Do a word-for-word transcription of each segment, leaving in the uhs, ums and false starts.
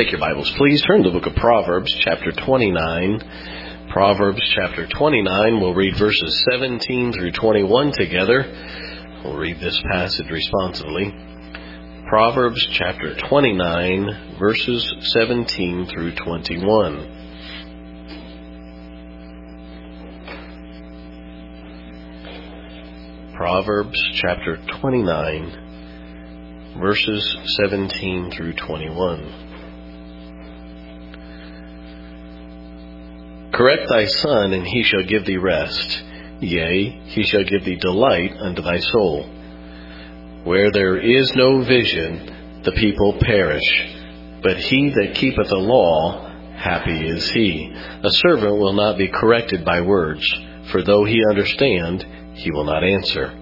Take your Bibles, please. Turn to the book of Proverbs, chapter twenty-nine. Proverbs, chapter twenty-nine. We'll read verses seventeen through twenty-one together. We'll read this passage responsively. Proverbs, chapter twenty-nine, verses seventeen through twenty-one. Proverbs, chapter twenty-nine, verses seventeen through twenty-one. Correct thy son, and he shall give thee rest. Yea, he shall give thee delight unto thy soul. Where there is no vision, the people perish. But he that keepeth the law, happy is he. A servant will not be corrected by words, for though he understand, he will not answer.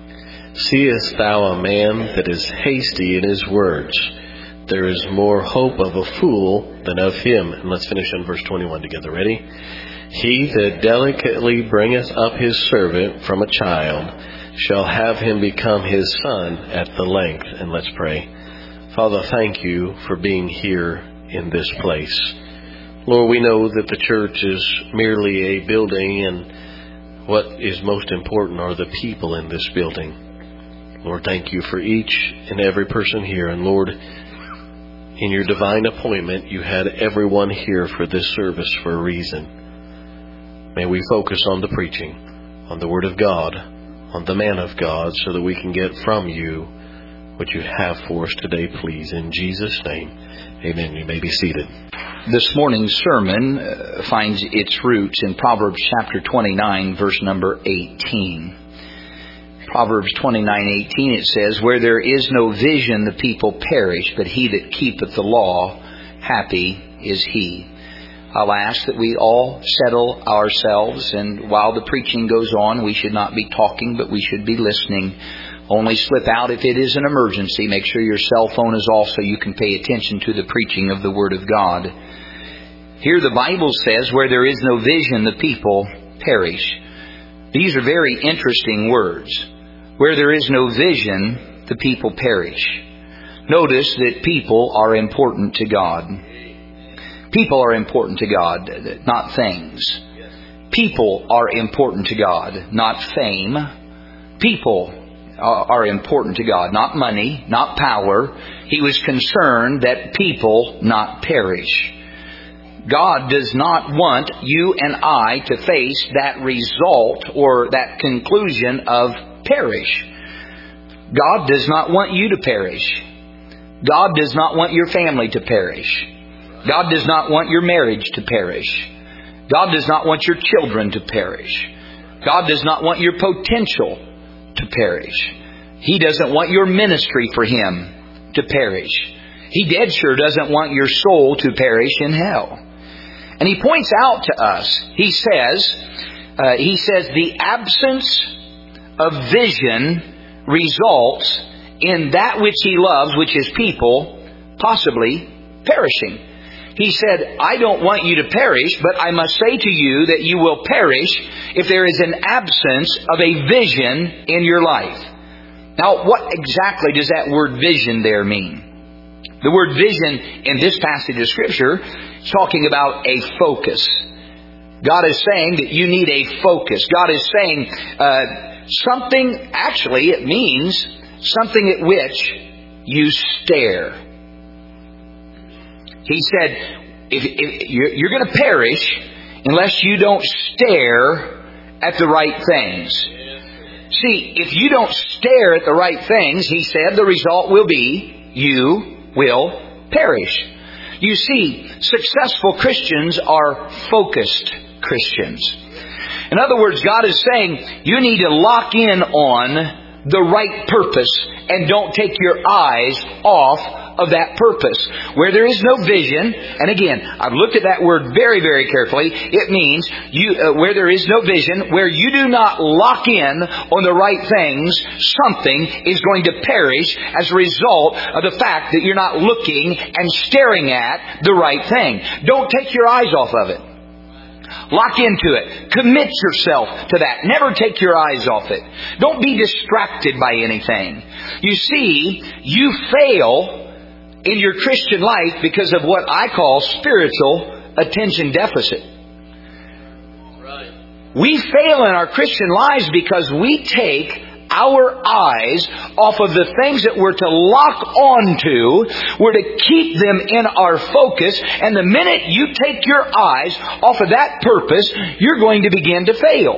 Seest thou a man that is hasty in his words? There is more hope of a fool than of him. And let's finish on verse twenty-one together. Ready? He that delicately bringeth up his servant from a child shall have him become his son at the length. And let's pray. Father, thank you for being here in this place. Lord, we know that the church is merely a building, and what is most important are the people in this building. Lord, thank you for each and every person here. And Lord, in your divine appointment, you had everyone here for this service for a reason. May we focus on the preaching, on the Word of God, on the man of God, so that we can get from you what you have for us today, please. In Jesus' name, amen. You may be seated. This morning's sermon uh, finds its roots in Proverbs chapter twenty-nine, verse number eighteen. Proverbs twenty-nine eighteen, it says, Where there is no vision, the people perish, but he that keepeth the law, happy is he. I'll ask that we all settle ourselves, and while the preaching goes on, we should not be talking, but we should be listening. Only slip out if it is an emergency. Make sure your cell phone is off so you can pay attention to the preaching of the Word of God. Here the Bible says, Where there is no vision, the people perish. These are very interesting words. Where there is no vision, the people perish. Notice that people are important to God. People are important to God, not things. People are important to God, not fame. People are important to God, not money, not power. He was concerned that people not perish. God does not want you and I to face that result or that conclusion of perish. God does not want you to perish. God does not want your family to perish. God does not want your marriage to perish. God does not want your children to perish. God does not want your potential to perish. He doesn't want your ministry for Him to perish. He dead sure doesn't want your soul to perish in hell. And He points out to us, He says, uh, He says the absence of vision results in that which He loves, which is people, possibly perishing. He said, I don't want you to perish, but I must say to you that you will perish if there is an absence of a vision in your life. Now, what exactly does that word vision there mean? The word vision in this passage of Scripture is talking about a focus. God is saying that you need a focus. God is saying uh, something, actually it means something at which you stare. He said, if, if you're, you're going to perish unless you don't stare at the right things. See, if you don't stare at the right things, He said, the result will be you will perish. You see, successful Christians are focused Christians. In other words, God is saying you need to lock in on the right purpose and don't take your eyes off of that purpose. Where there is no vision, and again, I've looked at that word very, very carefully. It means you, uh, where there is no vision, where you do not lock in on the right things, something is going to perish as a result of the fact that you're not looking and staring at the right thing. Don't take your eyes off of it. Lock into it. Commit yourself to that. Never take your eyes off it. Don't be distracted by anything. You see, you fail in your Christian life because of what I call spiritual attention deficit. Right. We fail in our Christian lives because we take our eyes off of the things that we're to lock onto. We're to keep them in our focus. And the minute you take your eyes off of that purpose, you're going to begin to fail.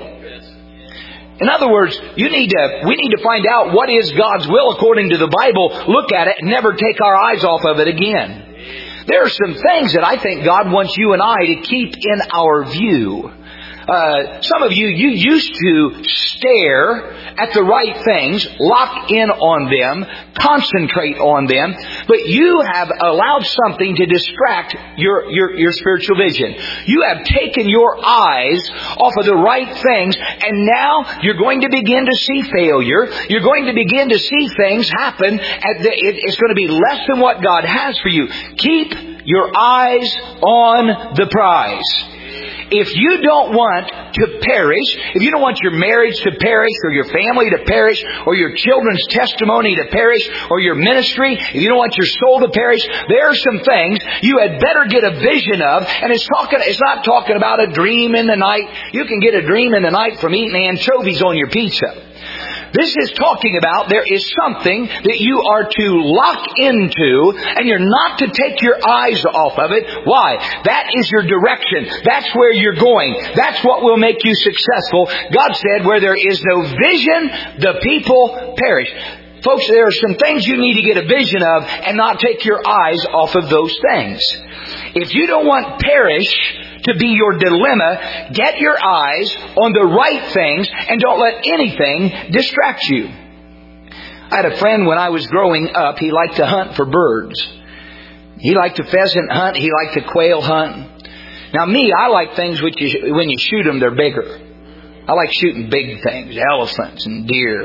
In other words, you need to, we need to find out what is God's will according to the Bible, look at it, and never take our eyes off of it again. There are some things that I think God wants you and I to keep in our view. Uh, some of you, you used to stare at the right things, lock in on them, concentrate on them, but you have allowed something to distract your, your, your spiritual vision. You have taken your eyes off of the right things, and now you're going to begin to see failure. You're going to begin to see things happen, and it's going to be less than what God has for you. Keep your eyes on the prize. If you don't want to perish, if you don't want your marriage to perish, or your family to perish, or your children's testimony to perish, or your ministry, if you don't want your soul to perish, there are some things you had better get a vision of. And it's talking, it's not talking about a dream in the night. You can get a dream in the night from eating anchovies on your pizza. This is talking about there is something that you are to lock into, and you're not to take your eyes off of it. Why? That is your direction. That's where you're going. That's what will make you successful. God said, where there is no vision, the people perish. Folks, there are some things you need to get a vision of and not take your eyes off of those things. If you don't want perish to be your dilemma, get your eyes on the right things and don't let anything distract you. I had a friend when I was growing up, he liked to hunt for birds. He liked to pheasant hunt, he liked to quail hunt. Now me, I like things which you, when you shoot them, they're bigger. I like shooting big things, elephants and deer.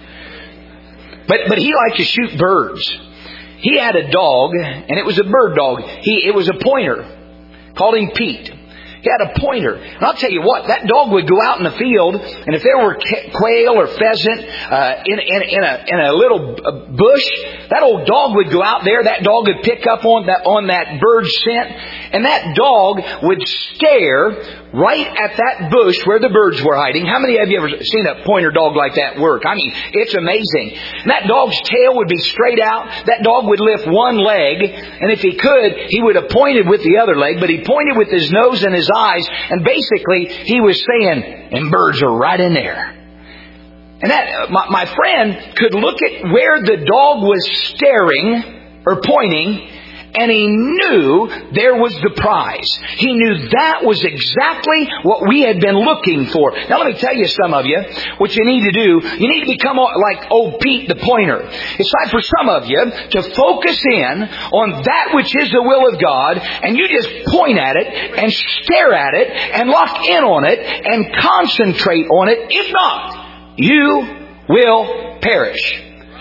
and But but he liked to shoot birds. He had a dog, and it was a bird dog. He It was a pointer. Called him Pete. He had a pointer. And I'll tell you what, that dog would go out in the field, and if there were quail or pheasant uh, in, in, in, a, in a little bush, that old dog would go out there. That dog would pick up on that, on that bird's scent, and that dog would stare right at that bush where the birds were hiding. How many of you ever seen a pointer dog like that work? I mean, it's amazing. And that dog's tail would be straight out. That dog would lift one leg, and if he could, he would have pointed with the other leg, but he pointed with his nose and his eyes, and basically he was saying, and birds are right in there. And that my, my friend could look at where the dog was staring or pointing, and he knew there was the prize. He knew that was exactly what we had been looking for. Now let me tell you, some of you, what you need to do, you need to become like old Pete the pointer. It's time for some of you to focus in on that which is the will of God, and you just point at it and stare at it and lock in on it and concentrate on it. If not, you will perish.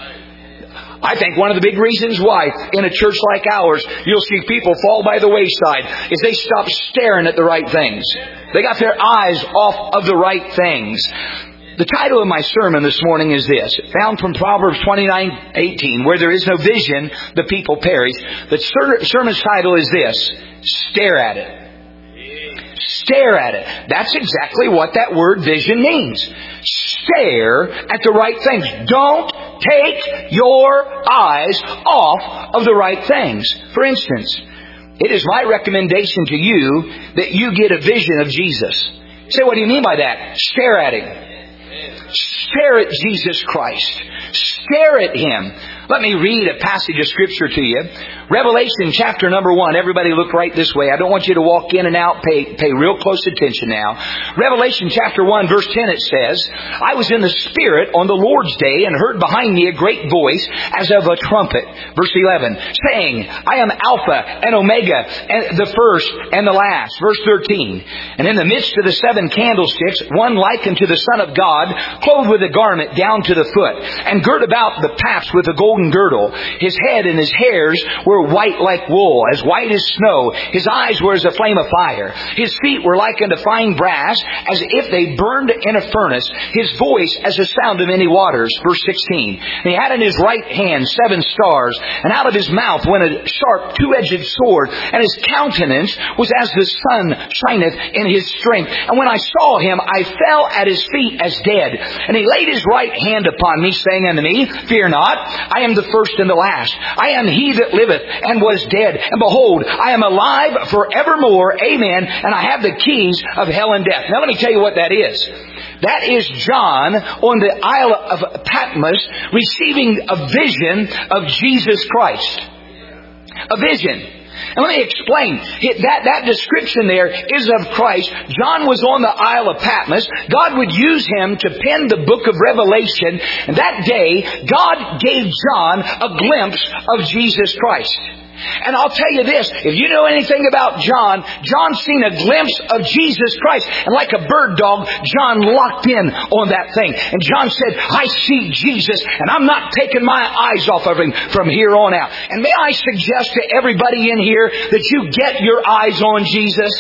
I think one of the big reasons why in a church like ours you'll see people fall by the wayside is they stop staring at the right things. They got their eyes off of the right things. The title of my sermon this morning is this, found from Proverbs twenty-nine eighteen, where there is no vision, the people perish. The sermon's title is this, stare at it. Stare at it. That's exactly what that word vision means. Stare at the right things. Don't take your eyes off of the right things. For instance, it is my recommendation to you that you get a vision of Jesus. You say, what do you mean by that? Stare at Him. Stare at Jesus Christ. Stare at Him. Let me read a passage of Scripture to you. Revelation chapter number one. Everybody look right this way. I don't want you to walk in and out. Pay, pay real close attention now. Revelation chapter one verse ten, it says, I was in the Spirit on the Lord's day and heard behind me a great voice as of a trumpet. Verse eleven, saying, I am Alpha and Omega, and the first and the last. Verse thirteen, and in the midst of the seven candlesticks, one like unto the Son of God, clothed with a garment down to the foot, and girt about the paps with a gold golden girdle. His head and his hairs were white like wool, as white as snow. His eyes were as a flame of fire. His feet were like unto fine brass, as if they burned in a furnace. His voice as the sound of many waters. Verse sixteen. And he had in his right hand seven stars, and out of his mouth went a sharp two-edged sword, and his countenance was as the sun shineth in his strength. And when I saw him, I fell at his feet as dead. And he laid his right hand upon me, saying unto me, Fear not, I am the first and the last. I am he that liveth and was dead. And behold, I am alive forevermore. Amen. And I have the keys of hell and death. Now let me tell you what that is. That is John on the Isle of Patmos receiving a vision of Jesus Christ. A vision. And let me explain. That, that description there is of Christ. John was on the Isle of Patmos. God would use him to pen the book of Revelation. And that day, God gave John a glimpse of Jesus Christ. And I'll tell you this, if you know anything about John, John's seen a glimpse of Jesus Christ. And like a bird dog, John locked in on that thing. And John said, I see Jesus, and I'm not taking my eyes off of him from here on out. And may I suggest to everybody in here that you get your eyes on Jesus?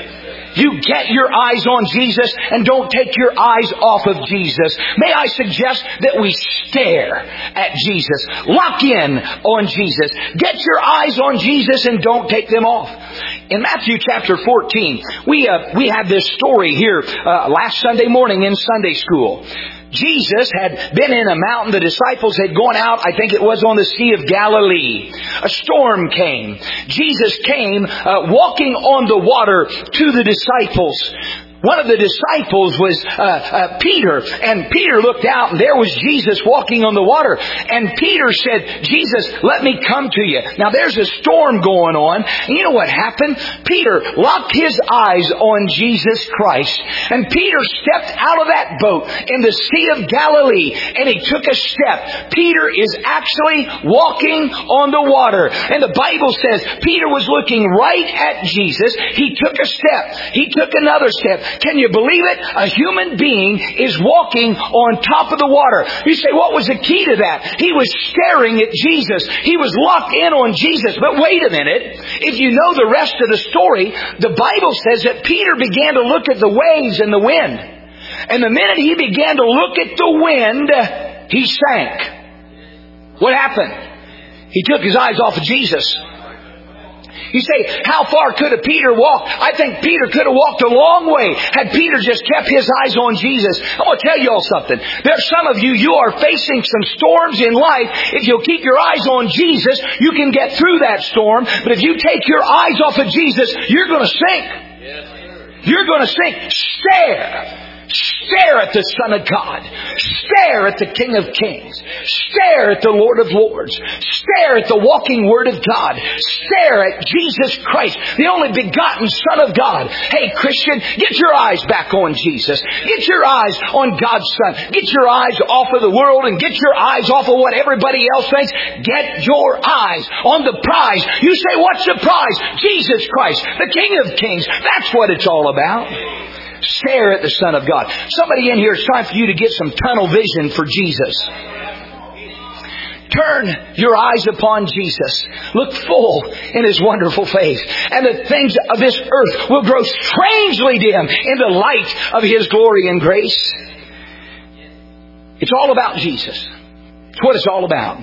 You get your eyes on Jesus and don't take your eyes off of Jesus. May I suggest that we stare at Jesus. Lock in on Jesus. Get your eyes on Jesus and don't take them off. In Matthew chapter fourteen, we uh, we had this story here uh, last Sunday morning in Sunday school. Jesus had been in a mountain. The disciples had gone out, I think it was on the Sea of Galilee. A storm came. Jesus came uh, walking on the water to the disciples. One of the disciples was uh, uh, Peter, and Peter looked out, and there was Jesus walking on the water. And Peter said, Jesus, let me come to you. Now there's a storm going on, and you know what happened? Peter locked his eyes on Jesus Christ, and Peter stepped out of that boat in the Sea of Galilee, and he took a step. Peter is actually walking on the water, and the Bible says Peter was looking right at Jesus. He took a step. He took another step. Can you believe it? A human being is walking on top of the water. You say, what was the key to that? He was staring at Jesus. He was locked in on Jesus. But wait a minute. If you know the rest of the story, the Bible says that Peter began to look at the waves and the wind. And the minute he began to look at the wind, he sank. What happened? He took his eyes off of Jesus. You say, how far could a Peter walk? I think Peter could have walked a long way had Peter just kept his eyes on Jesus. I want to tell you all something. There's some of you, you are facing some storms in life. If you'll keep your eyes on Jesus, you can get through that storm. But if you take your eyes off of Jesus, you're going to sink. You're going to sink. Stare. Stare at the Son of God. Stare at the King of Kings. Stare at the Lord of Lords. Stare at the walking Word of God. Stare at Jesus Christ, the only begotten Son of God. Hey, Christian, get your eyes back on Jesus. Get your eyes on God's Son. Get your eyes off of the world and get your eyes off of what everybody else thinks. Get your eyes on the prize. You say, what's the prize? Jesus Christ, the King of Kings. That's what it's all about. Stare at the Son of God. Somebody in here, it's time for you to get some tunnel vision for Jesus. Turn your eyes upon Jesus. Look full in His wonderful face. And the things of this earth will grow strangely dim in the light of His glory and grace. It's all about Jesus. It's what it's all about.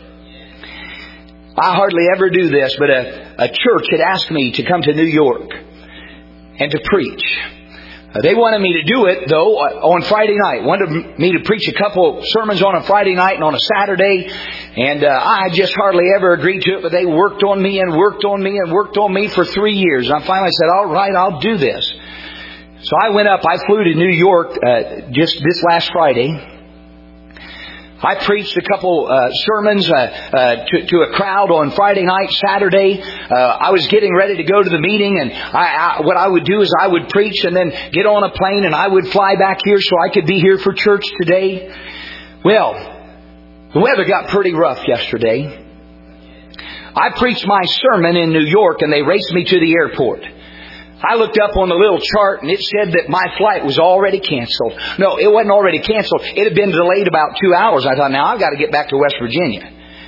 I hardly ever do this, but a, a church had asked me to come to New York and to preach. Uh, they wanted me to do it, though, uh, on Friday night. Wanted me to preach a couple sermons on a Friday night and on a Saturday. And uh, I just hardly ever agreed to it, but they worked on me and worked on me and worked on me for three years. And I finally said, all right, I'll do this. So I went up. I flew to New York uh, just this last Friday. I preached a couple uh, sermons uh, uh, to, to a crowd on Friday night, Saturday. Uh, I was getting ready to go to the meeting, and I, I, what I would do is I would preach and then get on a plane, and I would fly back here so I could be here for church today. Well, the weather got pretty rough yesterday. I preached my sermon in New York, and they raced me to the airport. I looked up on the little chart and it said that my flight was already canceled. No, it wasn't already canceled. It had been delayed about two hours. I thought, now I've got to get back to West Virginia.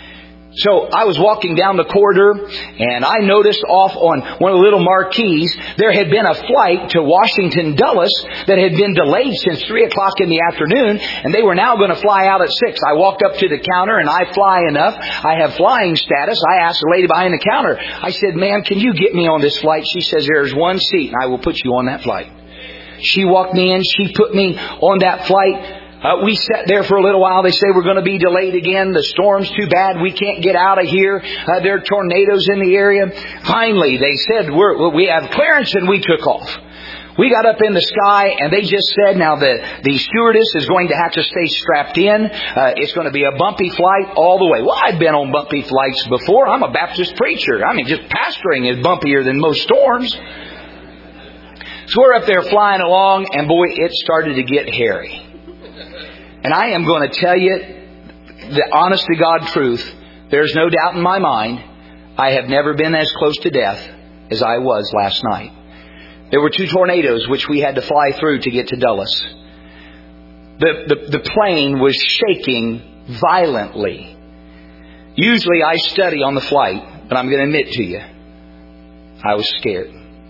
So I was walking down the corridor, and I noticed off on one of the little marquees, there had been a flight to Washington Dulles that had been delayed since three o'clock in the afternoon, and they were now going to fly out at six. I walked up to the counter, and I fly enough. I have flying status. I asked the lady behind the counter, I said, "Ma'am, can you get me on this flight?" She says, "There's one seat, and I will put you on that flight." She walked me in. She put me on that flight. Uh, we sat there for a little while. They say we're going to be delayed again. The storm's too bad. We can't get out of here. Uh, there are tornadoes in the area. Finally, they said we're, we have clearance, and we took off. We got up in the sky, and they just said, now the, the stewardess is going to have to stay strapped in. Uh, it's going to be a bumpy flight all the way. Well, I've been on bumpy flights before. I'm a Baptist preacher. I mean, just pastoring is bumpier than most storms. So we're up there flying along, and boy, it started to get hairy. And I am going to tell you the honest to God truth. There's no doubt in my mind, I have never been as close to death as I was last night. There were two tornadoes which we had to fly through to get to Dulles. The, the, the plane was shaking violently. Usually I study on the flight, but I'm going to admit to you, I was scared.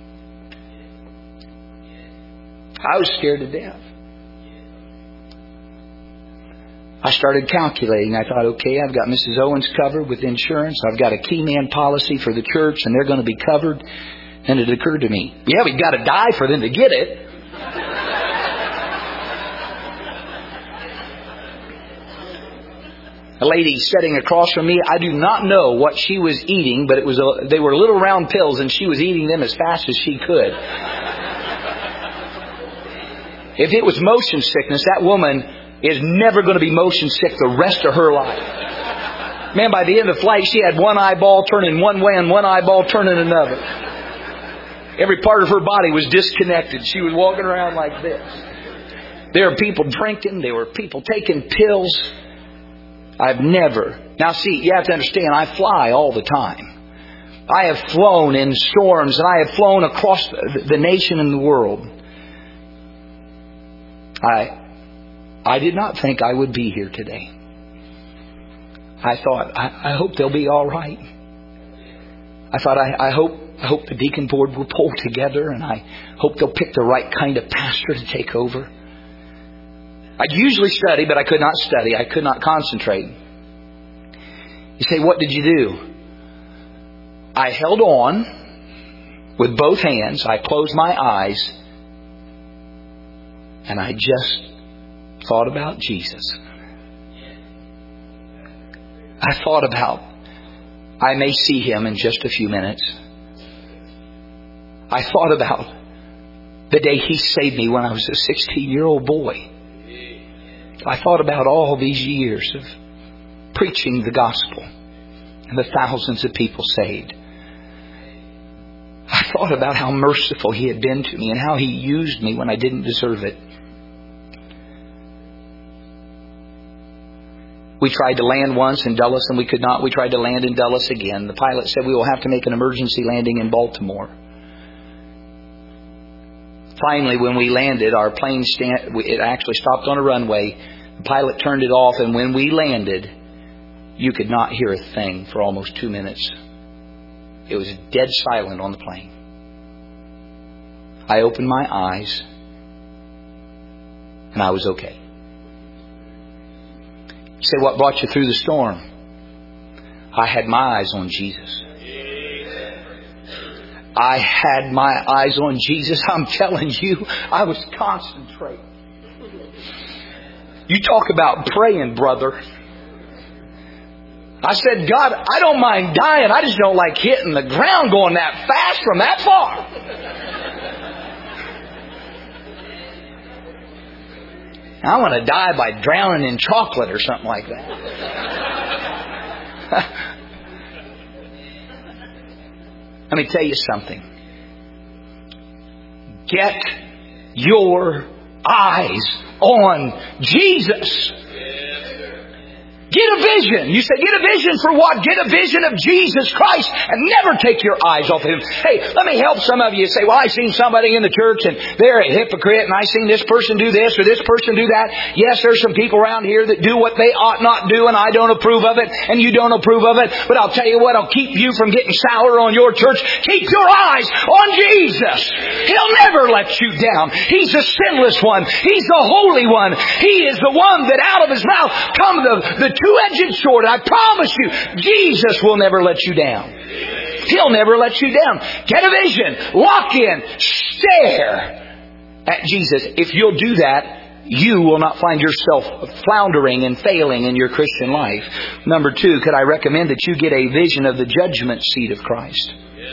I was scared to death. I started calculating. I thought, okay, I've got Missus Owens covered with insurance. I've got a key man policy for the church, and they're going to be covered. And it occurred to me, yeah, we've got to die for them to get it. A lady sitting across from me, I do not know what she was eating, but it was a, they were little round pills, and she was eating them as fast as she could. If it was motion sickness, that woman is never going to be motion sick the rest of her life. Man, by the end of the flight, she had one eyeball turning one way and one eyeball turning another. Every part of her body was disconnected. She was walking around like this. There were people drinking. There were people taking pills. I've never... Now see, you have to understand, I fly all the time. I have flown in storms, and I have flown across the nation and the world. I... I did not think I would be here today. I thought, I, I hope they'll be all right. I thought, I, I hope I hope the deacon board will pull together, and I hope they'll pick the right kind of pastor to take over. I'd usually study, but I could not study. I could not concentrate. You say, what did you do? I held on with both hands. I closed my eyes, and I just thought about Jesus. I thought about, I may see Him in just a few minutes. I thought about the day He saved me when I was a sixteen-year-old boy. I thought about all these years of preaching the gospel and the thousands of people saved. I thought about how merciful He had been to me and how He used me when I didn't deserve it. We tried to land once in Dulles and we could not. We tried to land in Dulles again. The pilot said we will have to make an emergency landing in Baltimore. Finally, when we landed, our plane stand, it actually stopped on a runway. The pilot turned it off, and when we landed, you could not hear a thing for almost two minutes. It was dead silent on the plane. I opened my eyes, and I was okay. You say, what brought you through the storm? I had my eyes on Jesus. I had my eyes on Jesus. I'm telling you, I was concentrating. You talk about praying, brother. I said, God, I don't mind dying. I just don't like hitting the ground going that fast from that far. I want to die by drowning in chocolate or something like that. Let me tell you something. Get your eyes on Jesus. Get a vision. You say, get a vision for what? Get a vision of Jesus Christ and never take your eyes off of Him. Hey, let me help some of you. Say, well, I've seen somebody in the church and they're a hypocrite and I've seen this person do this or this person do that. Yes, there's some people around here that do what they ought not do and I don't approve of it and you don't approve of it. But I'll tell you what, I'll keep you from getting sour on your church. Keep your eyes on Jesus. He'll never let you down. He's the sinless one. He's the holy one. He is the one that out of His mouth come the, the two-edged sword. I promise you, Jesus will never let you down. He'll never let you down. Get a vision. Lock in. Stare at Jesus. If you'll do that, you will not find yourself floundering and failing in your Christian life. Number two, could I recommend that you get a vision of the judgment seat of Christ?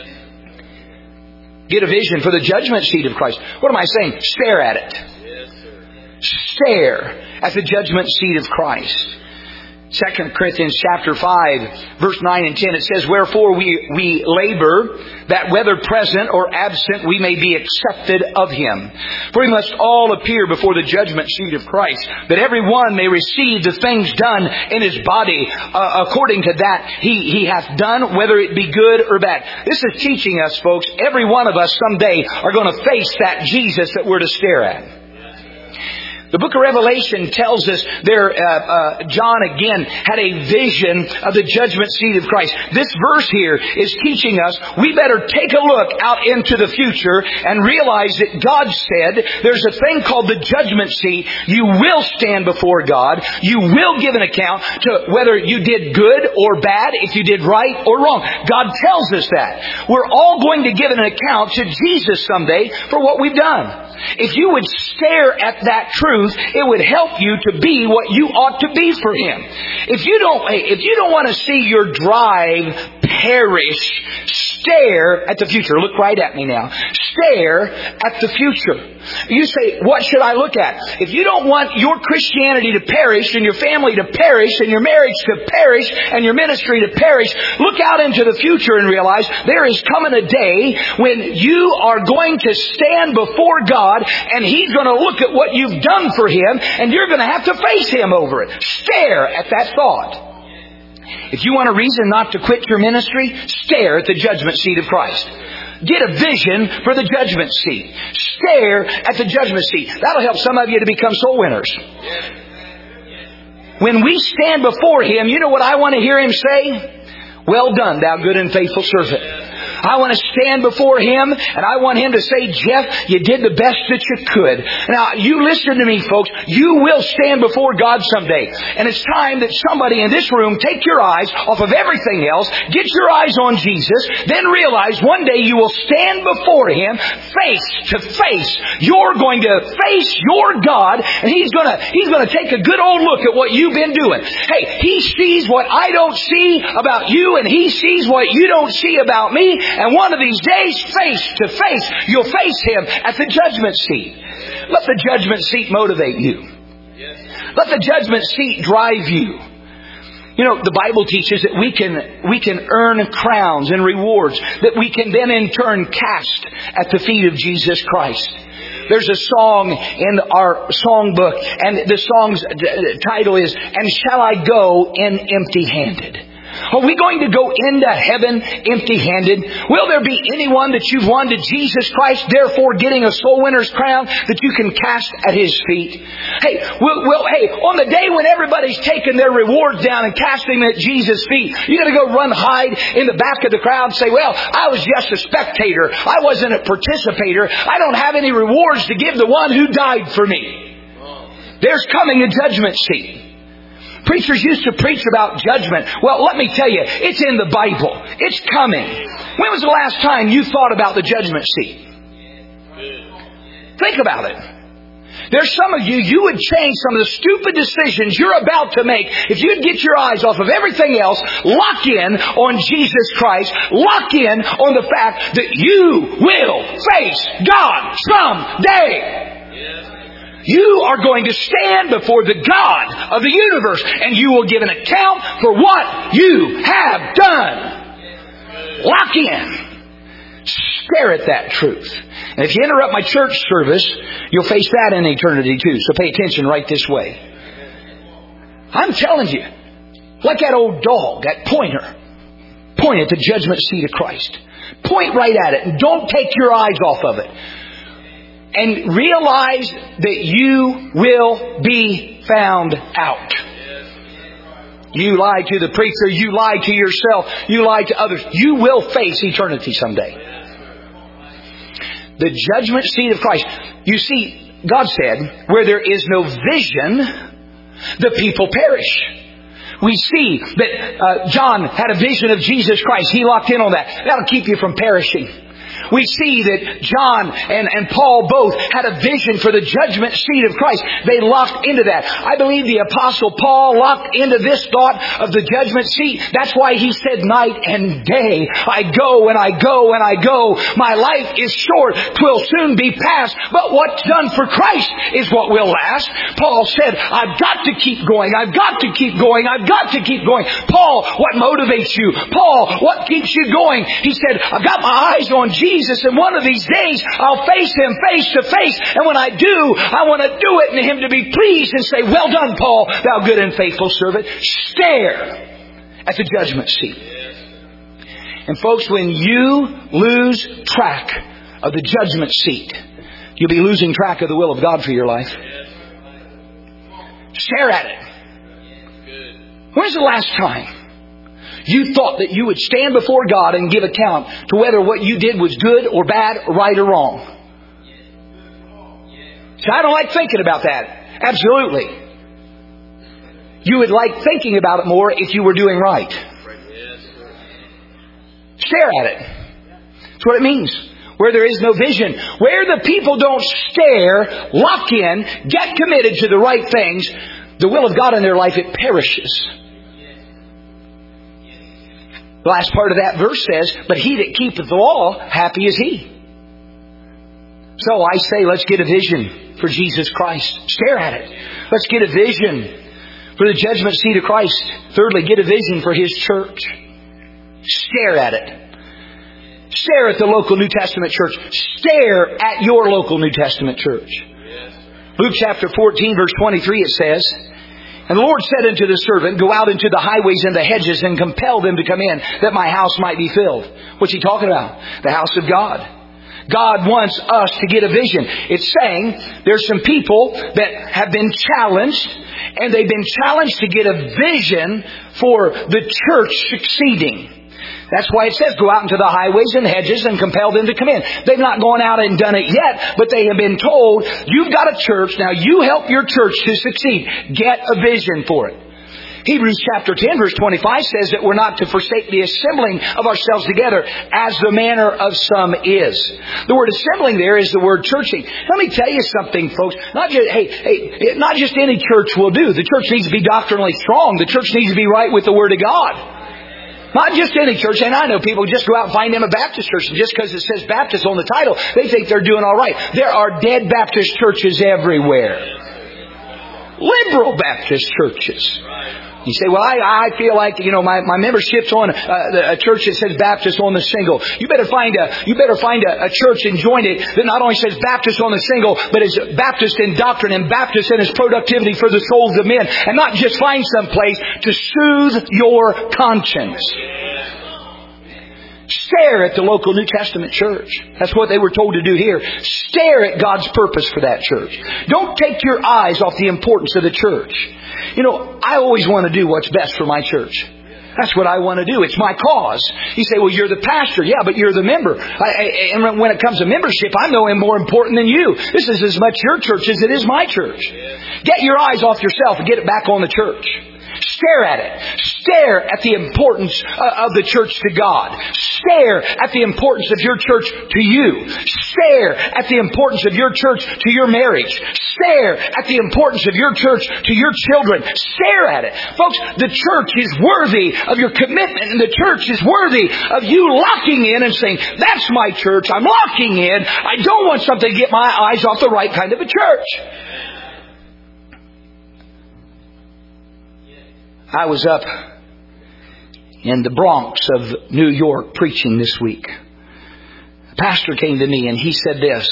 Get a vision for the judgment seat of Christ. What am I saying? Stare at it. Stare at the judgment seat of Christ. Second Corinthians chapter five, verse nine and ten, it says, wherefore we, we labor, that whether present or absent we may be accepted of Him. For we must all appear before the judgment seat of Christ, that every one may receive the things done in his body, uh, according to that he, he hath done, whether it be good or bad. This is teaching us, folks, every one of us someday are going to face that Jesus that we're to stare at. The book of Revelation tells us there, uh, uh, John again had a vision of the judgment seat of Christ. This verse here is teaching us we better take a look out into the future and realize that God said there's a thing called the judgment seat. You will stand before God. You will give an account to whether you did good or bad, if you did right or wrong. God tells us that. We're all going to give an account to Jesus someday for what we've done. If you would stare at that truth, it would help you to be what you ought to be for Him. If you don't, if you don't want to see your drive perish, stare at the future. Look right at me now. Stare at the future. You say, what should I look at? If you don't want your Christianity to perish and your family to perish and your marriage to perish and your ministry to perish, look out into the future and realize there is coming a day when you are going to stand before God and He's going to look at what you've done for Him and you're going to have to face Him over it. Stare at that thought. If you want a reason not to quit your ministry, stare at the judgment seat of Christ. Get a vision for the judgment seat. Stare at the judgment seat. That'll help some of you to become soul winners. When we stand before Him, you know what I want to hear Him say? Well done, thou good and faithful servant. I want to stand before Him and I want Him to say, Jeff, you did the best that you could. Now, you listen to me, folks. You will stand before God someday. And it's time that somebody in this room take your eyes off of everything else, get your eyes on Jesus, then realize one day you will stand before Him face to face. You're going to face your God and He's going to, He's going to take a good old look at what you've been doing. Hey, He sees what I don't see about you and He sees what you don't see about me. And one of these days, face to face, you'll face Him at the judgment seat. Let the judgment seat motivate you. Let the judgment seat drive you. You know, the Bible teaches that we can we can earn crowns and rewards that we can then in turn cast at the feet of Jesus Christ. There's a song in our songbook, and the song's title is, And Shall I Go in Empty-Handed? Are we going to go into heaven empty-handed? Will there be anyone that you've won to Jesus Christ, therefore getting a soul winner's crown that you can cast at His feet? Hey, well, well, hey, on the day when everybody's taking their rewards down and casting them at Jesus' feet, you're going to go run hide in the back of the crowd and say, well, I was just a spectator. I wasn't a participator. I don't have any rewards to give the one who died for me. There's coming a judgment seat. Preachers used to preach about judgment. Well, let me tell you, it's in the Bible. It's coming. When was the last time you thought about the judgment seat? Think about it. There's some of you, you would change some of the stupid decisions you're about to make if you'd get your eyes off of everything else, lock in on Jesus Christ, lock in on the fact that you will face God someday. You are going to stand before the God of the universe and you will give an account for what you have done. Lock in. Stare at that truth. And if you interrupt my church service, you'll face that in eternity too. So pay attention right this way. I'm telling you, Like that old dog, that pointer. Point at the judgment seat of Christ. Point right at it and don't take your eyes off of it. And realize that you will be found out. You lied to the preacher, you lied to yourself, you lied to others. You will face eternity someday. The judgment seat of Christ. You see, God said, where there is no vision, the people perish. We see that uh, John had a vision of Jesus Christ. He locked in on that. That'll keep you from perishing. We see that John and, and Paul both had a vision for the judgment seat of Christ. They locked into that. I believe the Apostle Paul locked into this thought of the judgment seat. That's why he said night and day, I go and I go and I go. My life is short. 'Twill soon be past. But what's done for Christ is what will last. Paul said, I've got to keep going. I've got to keep going. I've got to keep going. Paul, what motivates you? Paul, what keeps you going? He said, I've got my eyes on Jesus. Jesus, and one of these days I'll face Him face to face. And when I do, I want to do it and Him to be pleased and say, well done, Paul, thou good and faithful servant. Stare at the judgment seat. And folks, when you lose track of the judgment seat, you'll be losing track of the will of God for your life. Stare at it. When's the last time you thought that you would stand before God and give account to whether what you did was good or bad, right or wrong? So I don't like thinking about that. Absolutely. You would like thinking about it more if you were doing right. Stare at it. That's what it means. Where there is no vision. Where the people don't stare, lock in, get committed to the right things, the will of God in their life, it perishes. The last part of that verse says, but he that keepeth the law, happy is he. So I say, let's get a vision for Jesus Christ. Stare at it. Let's get a vision for the judgment seat of Christ. Thirdly, get a vision for His church. Stare at it. Stare at the local New Testament church. Stare at your local New Testament church. Luke chapter fourteen, verse twenty-three, it says, and the Lord said unto the servant, go out into the highways and the hedges and compel them to come in, that my house might be filled. What's He talking about? The house of God. God wants us to get a vision. It's saying there's some people that have been challenged, and they've been challenged to get a vision for the church succeeding. That's why it says, go out into the highways and hedges and compel them to come in. They've not gone out and done it yet, but they have been told, you've got a church, now you help your church to succeed. Get a vision for it. Hebrews chapter ten, verse twenty-five says that we're not to forsake the assembling of ourselves together, as the manner of some is. The word assembling there is the word churching. Let me tell you something, folks. Not just, hey, hey, not just any church will do. The church needs to be doctrinally strong. The church needs to be right with the Word of God. Not just any church. And I know people just go out and find them a Baptist church, and just because it says Baptist on the title, they think they're doing all right. There are dead Baptist churches everywhere. Liberal Baptist churches. You say, well, I, I feel like, you know, my, my membership's on a, a church that says Baptist on the single. You better find a, you better find a, a church and join it that not only says Baptist on the single, but is Baptist in doctrine and Baptist in its productivity for the souls of men. And not just find some place to soothe your conscience. Stare at the local New Testament church. That's what they were told to do here. Stare at God's purpose for that church. Don't take your eyes off the importance of the church. You know, I always want to do what's best for my church. That's what I want to do. It's my cause. You say, well, you're the pastor. Yeah, but you're the member. I, I, and when it comes to membership, I'm no more important than you. This is as much your church as it is my church. Get your eyes off yourself and get it back on the church. Stare at it. Stare at the importance of the church to God. Stare at the importance of your church to you. Stare at the importance of your church to your marriage. Stare at the importance of your church to your children. Stare at it. Folks, the church is worthy of your commitment, and the church is worthy of you locking in and saying, that's my church. I'm locking in. I don't want something to get my eyes off the right kind of a church. I was up in the Bronx of New York preaching this week. A pastor came to me and he said this.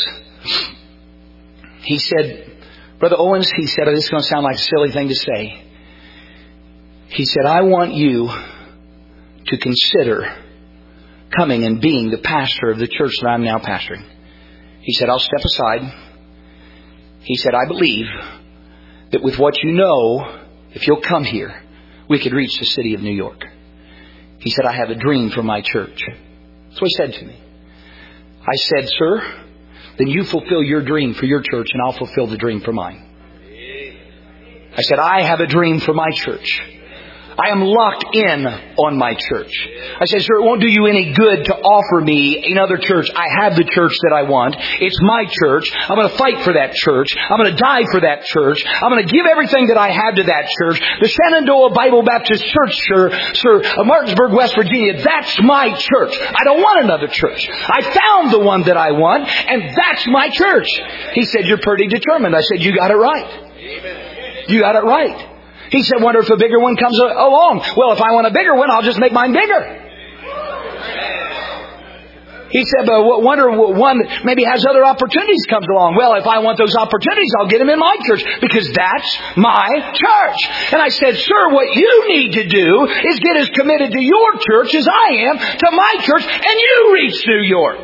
He said, Brother Owens, he said, oh, this is going to sound like a silly thing to say. He said, I want you to consider coming and being the pastor of the church that I'm now pastoring. He said, I'll step aside. He said, I believe that with what you know, if you'll come here, we could reach the city of New York. He said, I have a dream for my church. That's what he said to me. I said, sir, then you fulfill your dream for your church and I'll fulfill the dream for mine. I said, I have a dream for my church. I am locked in on my church. I said, sir, it won't do you any good to offer me another church. I have the church that I want. It's my church. I'm going to fight for that church. I'm going to die for that church. I'm going to give everything that I have to that church. The Shenandoah Bible Baptist Church, sir, sir, of Martinsburg, West Virginia, that's my church. I don't want another church. I found the one that I want, and that's my church. He said, you're pretty determined. I said, you got it right. You got it right. He said, wonder if a bigger one comes along. Well, if I want a bigger one, I'll just make mine bigger. He said, but wonder one maybe has other opportunities comes along. Well, if I want those opportunities, I'll get them in my church because that's my church. And I said, sir, what you need to do is get as committed to your church as I am to my church, and you reach New York.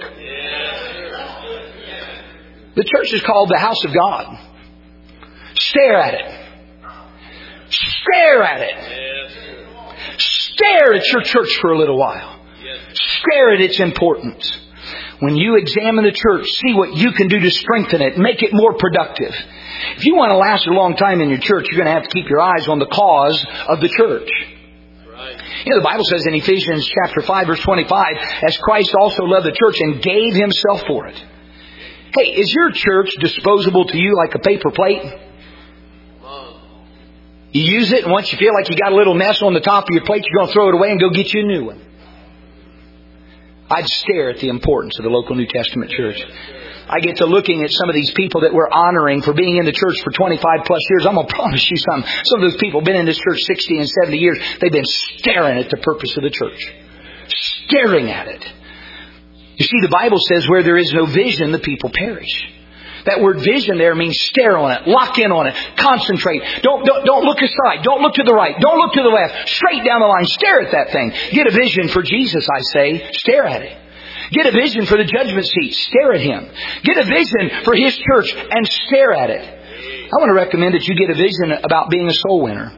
The church is called the house of God. Stare at it. Stare at it. Stare at your church for a little while. Stare at its importance. When you examine the church, see what you can do to strengthen it, make it more productive. If you want to last a long time in your church, you're going to have to keep your eyes on the cause of the church. You know, the Bible says in Ephesians chapter five, verse twenty-five, as Christ also loved the church and gave Himself for it. Hey, is your church disposable to you like a paper plate? You use it, and once you feel like you got a little mess on the top of your plate, you're going to throw it away and go get you a new one. I'd stare at the importance of the local New Testament church. I get to looking at some of these people that we're honoring for being in the church for twenty-five plus years. I'm going to promise you something. Some of those people have been in this church sixty and seventy years. They've been staring at the purpose of the church. Staring at it. You see, the Bible says where there is no vision, the people perish. That word vision there means stare on it, lock in on it, concentrate. Don't, don't, don't look aside. Don't look to the right. Don't look to the left. Straight down the line. Stare at that thing. Get a vision for Jesus, I say. Stare at it. Get a vision for the judgment seat. Stare at Him. Get a vision for His church and stare at it. I want to recommend that you get a vision about being a soul winner.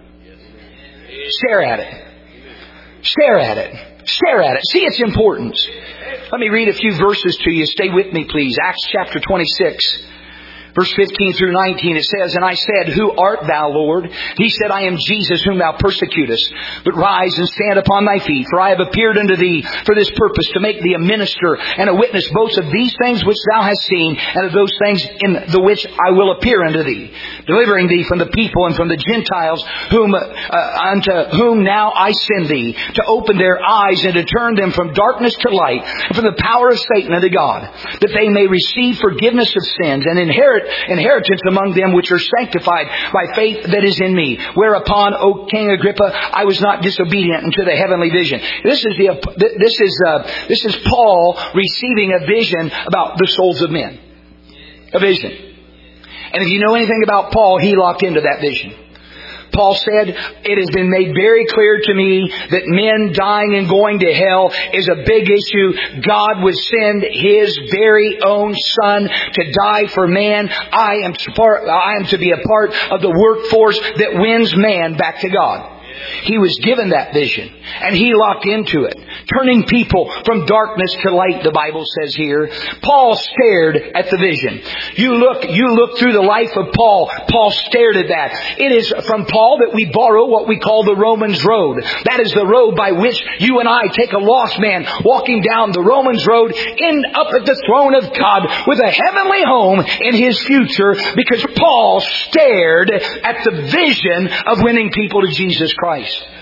Stare at it. Stare at it. Stare at it. See its importance. Let me read a few verses to you. Stay with me, please. Acts chapter twenty-six. Verse fifteen through nineteen, it says, and I said, who art thou, Lord? He said, I am Jesus whom thou persecutest. But rise and stand upon thy feet, for I have appeared unto thee for this purpose, to make thee a minister and a witness both of these things which thou hast seen, and of those things in the which I will appear unto thee, delivering thee from the people and from the Gentiles, whom uh, unto whom now I send thee, to open their eyes and to turn them from darkness to light, and from the power of Satan unto God, that they may receive forgiveness of sins and inherit inheritance among them which are sanctified by faith that is in me. Whereupon, O King Agrippa, I was not disobedient unto the heavenly vision. This is the this is uh, this is Paul receiving a vision about the souls of men. A vision. And if you know anything about Paul, he locked into that vision. Paul said, it has been made very clear to me that men dying and going to hell is a big issue. God would send His very own Son to die for man. I am to, part, I am to be a part of the workforce that wins man back to God. He was given that vision, and he locked into it, turning people from darkness to light, the Bible says here. Paul stared at the vision. You look, you look through the life of Paul. Paul stared at that. It is from Paul that we borrow what we call the Romans road. That is the road by which you and I take a lost man walking down the Romans road, end up at the throne of God with a heavenly home in his future, because Paul stared at the vision of winning people to Jesus Christ.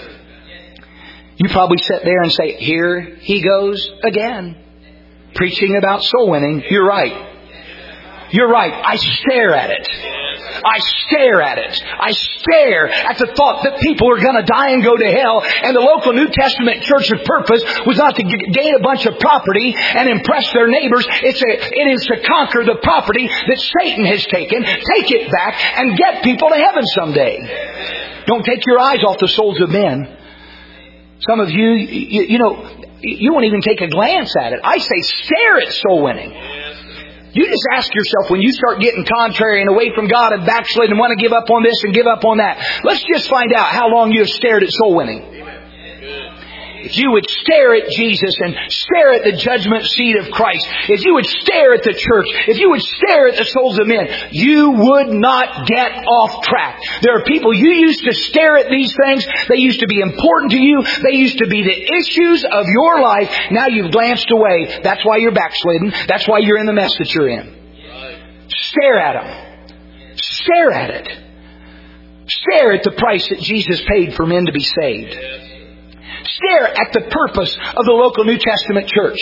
You probably sit there and say, here he goes again, preaching about soul winning. You're right. You're right. I stare at it. I stare at it. I stare at the thought that people are going to die and go to hell, and the local New Testament church's purpose was not to gain a bunch of property and impress their neighbors. It's a, it is to conquer the property that Satan has taken, take it back, and get people to heaven someday. Don't take your eyes off the souls of men. Some of you, you, you know, you won't even take a glance at it. I say stare at soul winning. You just ask yourself, when you start getting contrary and away from God and backslid and want to give up on this and give up on that, let's just find out how long you have stared at soul winning. If you would stare at Jesus and stare at the judgment seat of Christ, if you would stare at the church, if you would stare at the souls of men, you would not get off track. There are people, you used to stare at these things. They used to be important to you. They used to be the issues of your life. Now you've glanced away. That's why you're backslidden. That's why you're in the mess that you're in. Stare at them. Stare at it. Stare at the price that Jesus paid for men to be saved. Stare at the purpose of the local New Testament church.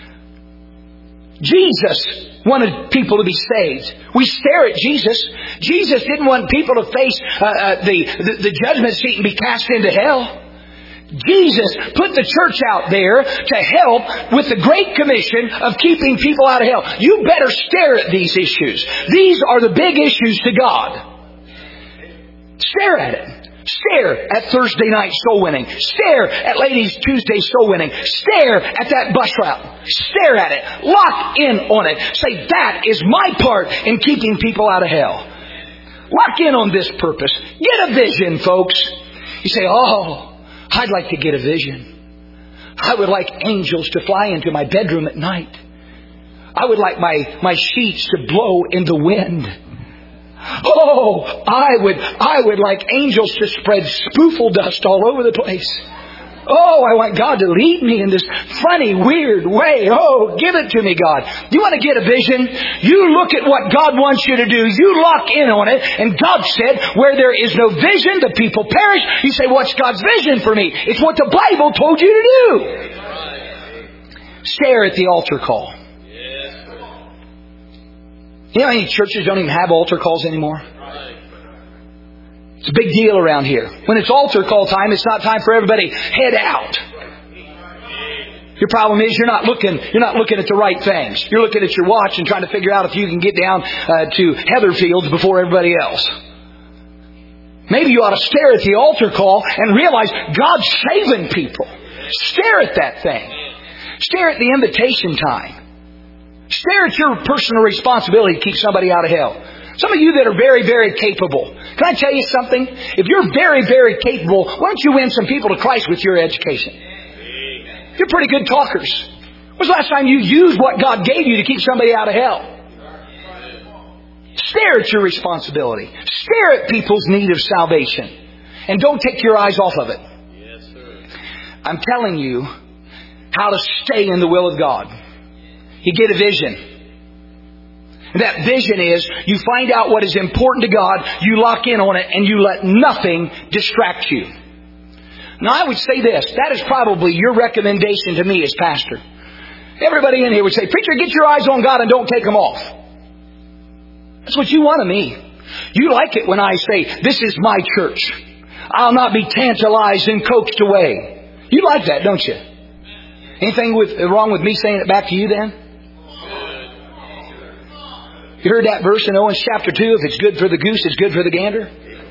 Jesus wanted people to be saved. We stare at Jesus. Jesus didn't want people to face uh, uh, the, the, the judgment seat and be cast into hell. Jesus put the church out there to help with the Great Commission of keeping people out of hell. You better stare at these issues. These are the big issues to God. Stare at it. Stare at Thursday night soul winning. Stare at Ladies Tuesday soul winning. Stare at that bus route. Stare at it. Lock in on it. Say, that is my part in keeping people out of hell. Lock in on this purpose. Get a vision, folks. You say, oh, I'd like to get a vision. I would like angels to fly into my bedroom at night. I would like my, my sheets to blow in the wind. Oh, I would, I would like angels to spread spoofle dust all over the place. Oh, I want God to lead me in this funny, weird way. Oh, give it to me, God. You want to get a vision? You look at what God wants you to do. You lock in on it. And God said, where there is no vision, the people perish. You say, what's God's vision for me? It's what the Bible told you to do. Stare at the altar call. You know how many churches don't even have altar calls anymore? It's a big deal around here. When it's altar call time, it's not time for everybody head out. Your problem is you're not looking you're not looking at the right things. You're looking at your watch and trying to figure out if you can get down uh, to Heatherfields before everybody else. Maybe you ought to stare at the altar call and realize God's saving people. Stare at that thing. Stare at the invitation time. Stare at your personal responsibility to keep somebody out of hell. Some of you that are very, very capable. Can I tell you something? If you're very, very capable, why don't you win some people to Christ with your education? You're pretty good talkers. When was the last time you used what God gave you to keep somebody out of hell? Stare at your responsibility. Stare at people's need of salvation. And don't take your eyes off of it. I'm telling you how to stay in the will of God. You get a vision. And that vision is you find out what is important to God, you lock in on it, and you let nothing distract you. Now I would say this, that is probably your recommendation to me as pastor. Everybody in here would say, preacher, get your eyes on God and don't take them off. That's what you want of me. You like it when I say, this is my church. I'll not be tantalized and coaxed away. You like that, don't you? Anything with, wrong with me saying it back to you then? You heard that verse in Owens chapter two, if it's good for the goose, it's good for the gander?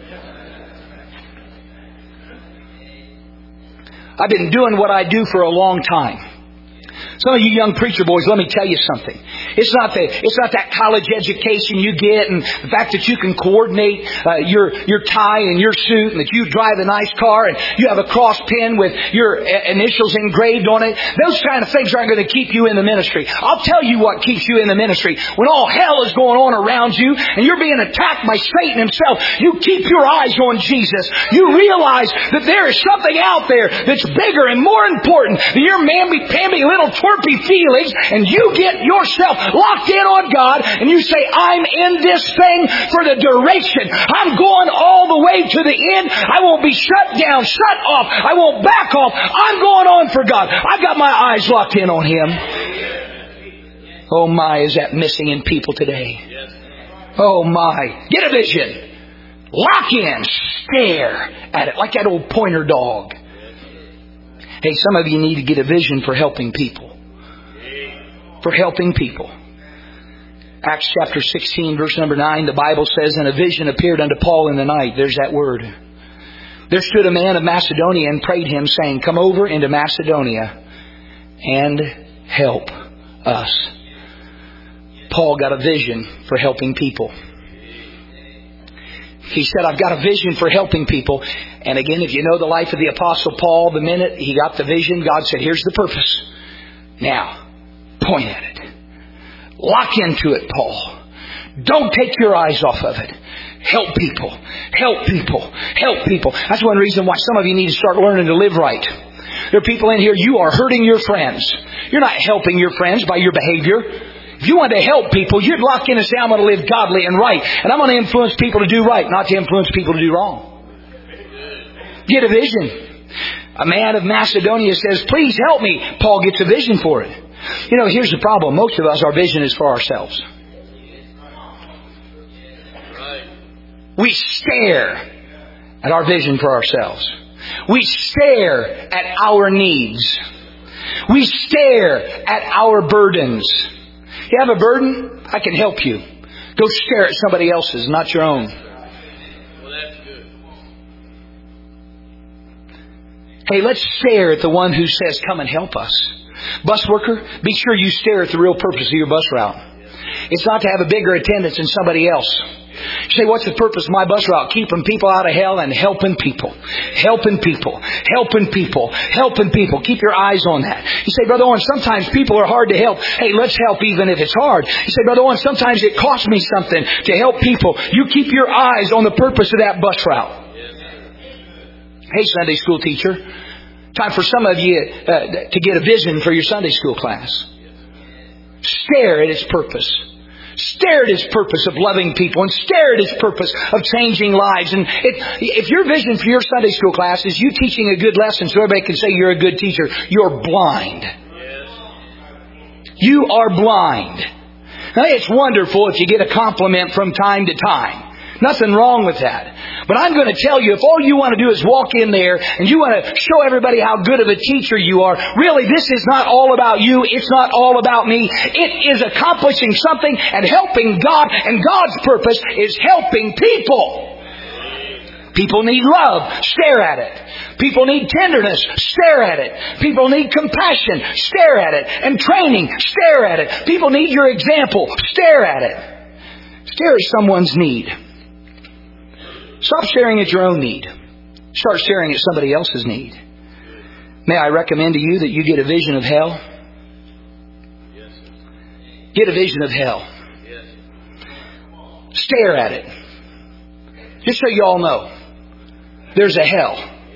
I've been doing what I do for a long time. Some of you young preacher boys, let me tell you something. It's not the, it's not that college education you get and the fact that you can coordinate uh, your your tie and your suit and that you drive a nice car and you have a cross pin with your initials engraved on it. Those kind of things aren't going to keep you in the ministry. I'll tell you what keeps you in the ministry. When all hell is going on around you and you're being attacked by Satan himself, you keep your eyes on Jesus. You realize that there is something out there that's bigger and more important than your mamby-pamby little twerpy feelings, and you get yourself locked in on God and you say, I'm in this thing for the duration. I'm going all the way to the end. I won't be shut down, shut off. I won't back off. I'm going on for God. I've got my eyes locked in on Him. Oh my, is that missing in people today? Oh my. Get a vision. Lock in. Stare at it like that old pointer dog. Hey, some of you need to get a vision for helping people. For helping people. Acts chapter sixteen, verse number nine, the Bible says, and a vision appeared unto Paul in the night. There's that word. There stood a man of Macedonia and prayed him, saying, Come over into Macedonia and help us. Paul got a vision for helping people. He said, I've got a vision for helping people. And again, if you know the life of the Apostle Paul, the minute he got the vision, God said, here's the purpose. Now, point at it. Lock into it, Paul. Don't take your eyes off of it. Help people. Help people. Help people. That's one reason why some of you need to start learning to live right. There are people in here, you are hurting your friends. You're not helping your friends by your behavior. If you want to help people, you'd lock in and say, I'm going to live godly and right. And I'm going to influence people to do right, not to influence people to do wrong. Get a vision. A man of Macedonia says, please help me. Paul gets a vision for it. You know, here's the problem. Most of us, our vision is for ourselves. We stare at our vision for ourselves. We stare at our needs. We stare at our burdens. You have a burden? I can help you. Go stare at somebody else's, not your own. Well, that's good. Hey, let's stare at the one who says, come and help us. Bus worker, be sure you stare at the real purpose of your bus route. It's not to have a bigger attendance than somebody else. You say, what's the purpose of my bus route? Keeping people out of hell and helping people. Helping people. Helping people. Helping people. Keep your eyes on that. You say, Brother Owen, sometimes people are hard to help. Hey, let's help even if it's hard. You say, Brother Owen, sometimes it costs me something to help people. You keep your eyes on the purpose of that bus route. Hey, Sunday school teacher. Time for some of you uh, to get a vision for your Sunday school class. Stare at its purpose. Stare at its purpose of loving people, and stare at its purpose of changing lives. And if, if your vision for your Sunday school class is you teaching a good lesson so everybody can say you're a good teacher, you're blind. You are blind. Now, it's wonderful if you get a compliment from time to time. Nothing wrong with that. But I'm going to tell you, if all you want to do is walk in there and you want to show everybody how good of a teacher you are, really this is not all about you. It's not all about me. It is accomplishing something and helping God. And God's purpose is helping people. People need love. Stare at it. People need tenderness. Stare at it. People need compassion. Stare at it. And training. Stare at it. People need your example. Stare at it. Stare at someone's need. Stop staring at your own need. Start staring at somebody else's need. May I recommend to you that you get a vision of hell? Get a vision of hell. Stare at it. Just so you all know, there's a hell.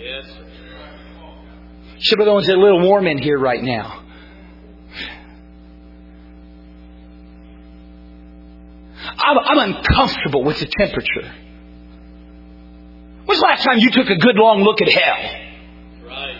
Some of those are a little warm in here right now. I'm, I'm uncomfortable with the temperature. When's the last time you took a good long look at hell? Right.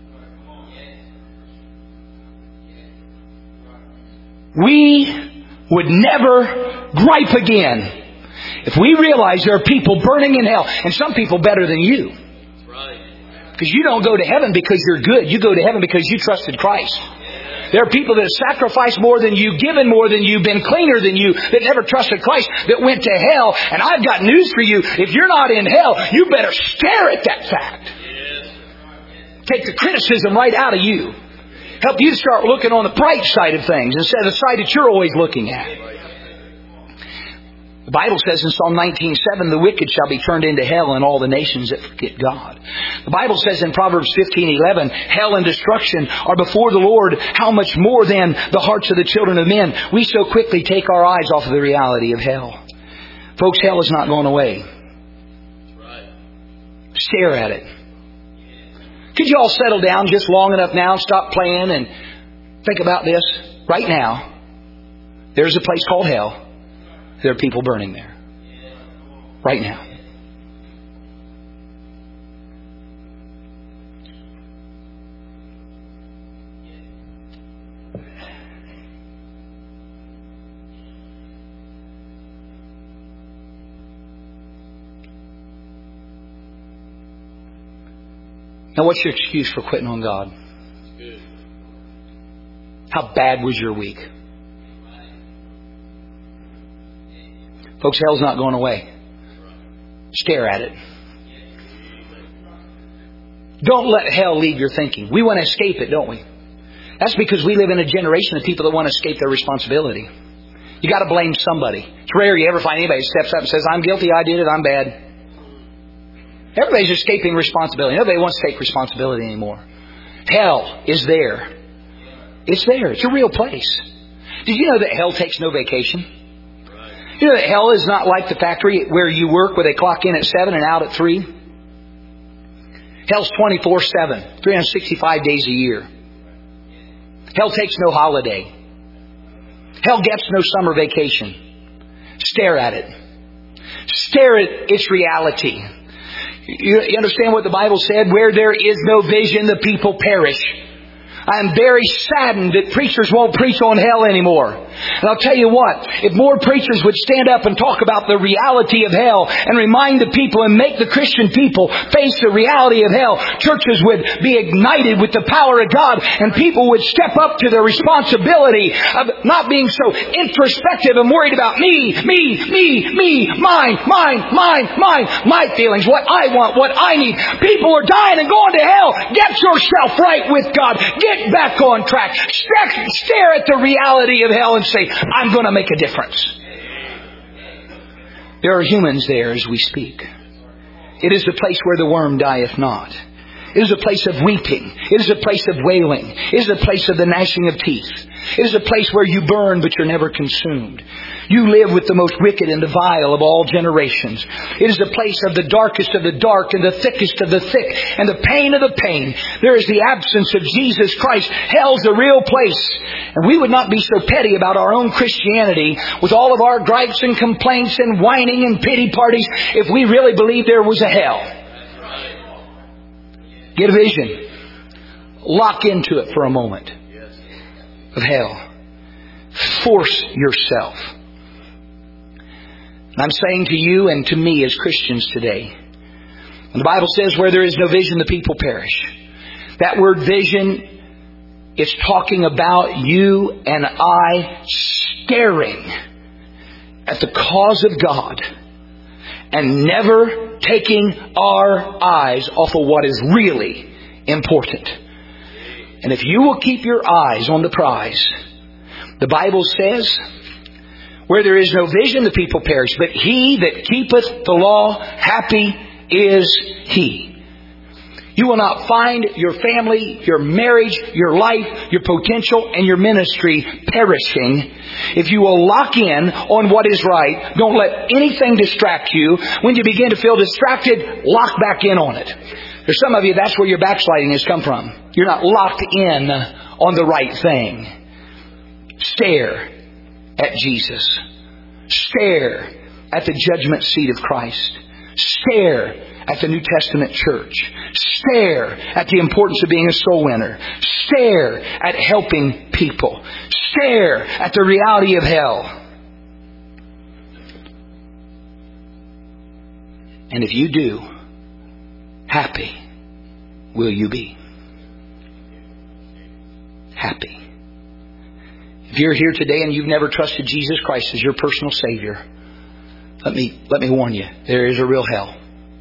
We would never gripe again if we realize there are people burning in hell, and some people better than you. Right. Because you don't go to heaven because you're good. You go to heaven because you trusted Christ. There are people that have sacrificed more than you, given more than you, been cleaner than you, that never trusted Christ, that went to hell. And I've got news for you. If you're not in hell, you better stare at that fact. Take the criticism right out of you. Help you to start looking on the bright side of things instead of the side that you're always looking at. The Bible says in Psalm nineteen seven, the wicked shall be turned into hell and all the nations that forget God. The Bible says in Proverbs fifteen eleven, hell and destruction are before the Lord. How much more than the hearts of the children of men? We so quickly take our eyes off of the reality of hell. Folks, hell is not going away. Stare at it. Could you all settle down just long enough now, stop playing and think about this? Right now, there's a place called hell. There are people burning there. Right now. Now, what's your excuse for quitting on God? How bad was your week? Folks, hell's not going away. Stare at it. Don't let hell leave your thinking. We want to escape it, don't we? That's because we live in a generation of people that want to escape their responsibility. You got to blame somebody. It's rare you ever find anybody who steps up and says, I'm guilty, I did it, I'm bad. Everybody's escaping responsibility. Nobody wants to take responsibility anymore. Hell is there. It's there. It's a real place. Did you know that hell takes no vacation? You know that hell is not like the factory where you work where they clock in at seven and out at three? Hell's twenty-four seven, three hundred sixty-five days a year. Hell takes no holiday. Hell gets no summer vacation. Stare at it. Stare at its reality. You understand what the Bible said? Where there is no vision, the people perish. I am very saddened that preachers won't preach on hell anymore. And I'll tell you what, if more preachers would stand up and talk about the reality of hell and remind the people and make the Christian people face the reality of hell, churches would be ignited with the power of God and people would step up to their responsibility of not being so introspective and worried about me, me, me, me, mine, mine, mine, mine, my feelings, what I want, what I need. People are dying and going to hell. Get yourself right with God. Get back on track. Stare at the reality of hell and say, I'm going to make a difference. There are humans there as we speak. It is the place where the worm dieth not. It is a place of weeping. It is a place of wailing. It is a place of the gnashing of teeth. It is a place where you burn but you're never consumed. You live with the most wicked and the vile of all generations. It is the place of the darkest of the dark and the thickest of the thick and the pain of the pain. There is the absence of Jesus Christ. Hell's a real place. And we would not be so petty about our own Christianity with all of our gripes and complaints and whining and pity parties if we really believed there was a hell. Get a vision. Lock into it for a moment of hell. Force yourself. And I'm saying to you and to me as Christians today, when the Bible says where there is no vision, the people perish. That word vision, it's talking about you and I staring at the cause of God and never taking our eyes off of what is really important. And if you will keep your eyes on the prize, the Bible says, where there is no vision, the people perish. But he that keepeth the law, happy is he. You will not find your family, your marriage, your life, your potential, and your ministry perishing if you will lock in on what is right. Don't let anything distract you. When you begin to feel distracted, lock back in on it. There's some of you, that's where your backsliding has come from. You're not locked in on the right thing. Stare at Jesus. Stare at the judgment seat of Christ. Stare at the New Testament church. Stare at the importance of being a soul winner. Stare at helping people. Stare at the reality of hell. And if you do, happy will you be. Happy. If you're here today and you've never trusted Jesus Christ as your personal Savior, let me let me warn you, there is a real hell.